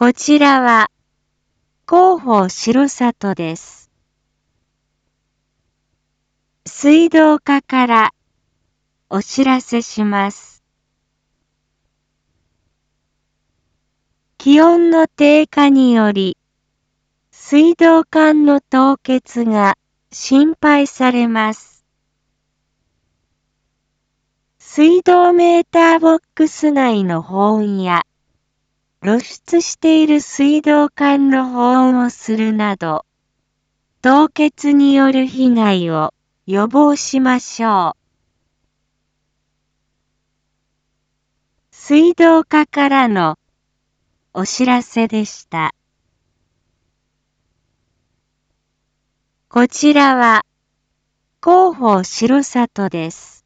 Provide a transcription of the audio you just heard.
こちらは広報城里です。水道課からお知らせします。気温の低下により水道管の凍結が心配されます。水道メーターボックス内の保温や露出している水道管の保温をするなど、凍結による被害を予防しましょう。水道課からのお知らせでした。こちらは広報城里です。